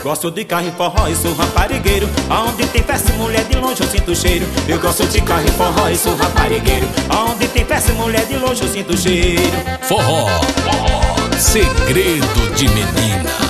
Gosto de carro e forró e sou raparigueiro. Aonde tem festa e mulher de longe eu sinto o cheiro. Eu gosto de carro e forró e sou raparigueiro. Aonde tem festa e mulher de longe eu sinto o cheiro. Forró, segredo de menina.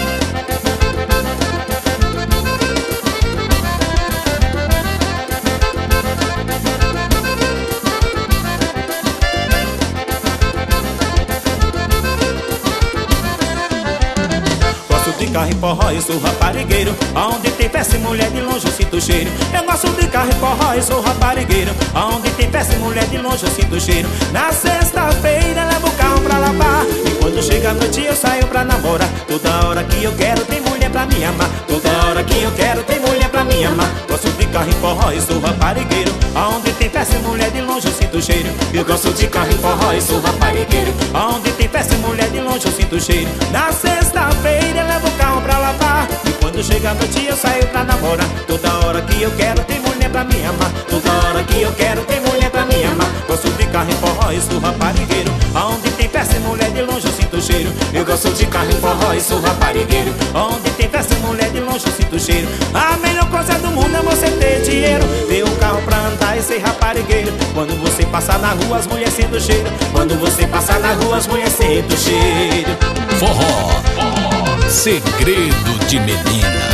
De carro e forró eu sou raparigueiro. Aonde tem festa e mulher de longe eu sinto o cheiro. Eu gosto de carro e forró e sou raparigueiro. Aonde tem festa e mulher de longe eu sinto o cheiro. Na sexta-feira levo o carro pra lavar. E quando chega a noite eu saio pra namorar. Toda hora que eu quero tem mulher pra me amar. Toda hora que eu quero tem mulher pra me amar. Gosto de carro e forró e sou raparigueiro. Aonde tem festa e mulher de longe eu sinto o cheiro. Eu gosto de carro e forró e sou raparigueiro. Aonde tem festa e mulher de longe eu sinto o cheiro. Na sexta-feira levo o carro pra lavar. E quando chega a noite eu saio pra namorar. Toda hora que eu quero tem mulher pra me amar. Toda hora que eu quero tem mulher pra me amar. Gosto de carro e forró e sou raparigueiro. Aonde tem festa e mulher de longe eu sinto o cheiro. Eu gosto de carro e forró e sou raparigueiro. Aonde tem festa e mulher de longe eu sinto o cheiro. A melhor coisa do mundo é você ter dinheiro, ter um carro pra andar e ser raparigueiro. Quando você passar na rua as mulheres sentem o cheiro. Quando você passar na rua as mulheres sentem o cheiro. Forró, segredo de menina.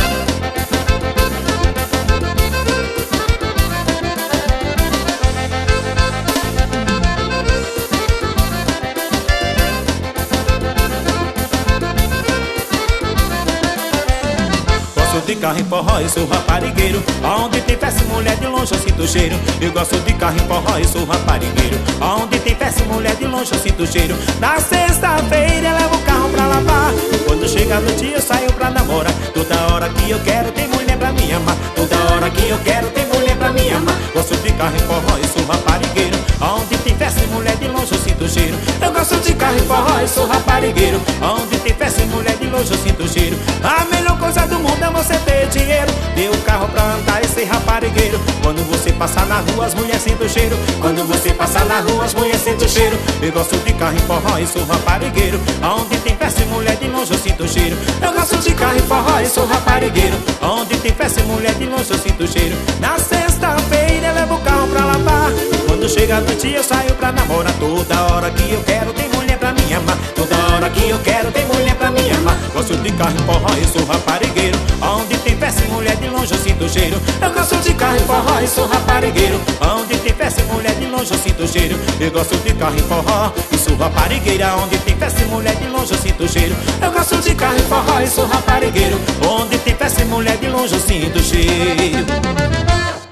Gosto de carro e forró e sou raparigueiro. Aonde tem festa e mulher de longe eu sinto o cheiro. Eu gosto de carro e forró e sou raparigueiro. Aonde tem festa e mulher de longe eu sinto o cheiro. Na sexta-feira levo o carro pra lavar. E quando chega a noite eu saio pra namorar. Toda hora que eu quero tem mulher pra me amar. Toda hora que eu quero tem mulher pra me amar. Gosto de carro e forró e sou raparigueiro. Aonde tem festa e mulher de longe eu sinto o cheiro. Eu gosto de carro e forró e sou raparigueiro. Aonde tem festa e mulher de longe eu sinto o cheiro. A melhor coisa do mundo é você ter dinheiro, ter um carro pra andar e ser raparigueiro. Quando você passar na rua as mulheres sentem o cheiro. Quando você passar na rua as mulheres sentem o cheiro. Eu gosto de carro e forró e sou raparigueiro. Aonde tem festa e mulher de longe eu sinto o cheiro. Eu gosto de carro e forró e sou raparigueiro. Aonde tem festa e mulher de longe eu sinto o cheiro. Na sexta-feira levo o carro pra lavar. E quando chega a noite eu saio pra namorar. Toda hora que eu quero tem mulher pra me amar. Toda hora que eu quero tem mulher pra me amar. Gosto de carro e forró e sou raparigueiro. Aonde tem festa e mulher de longe eu sinto o cheiro. Eu gosto de carro e forró e sou raparigueiro. Aonde tem festa e mulher de longe eu sinto o cheiro. Eu gosto de carro e forró e sou raparigueiro. Aonde tem festa e mulher de longe eu sinto o cheiro. Eu gosto de carro e forró e sou raparigueiro. Onde tem festa e mulher de longe eu sinto o cheiro.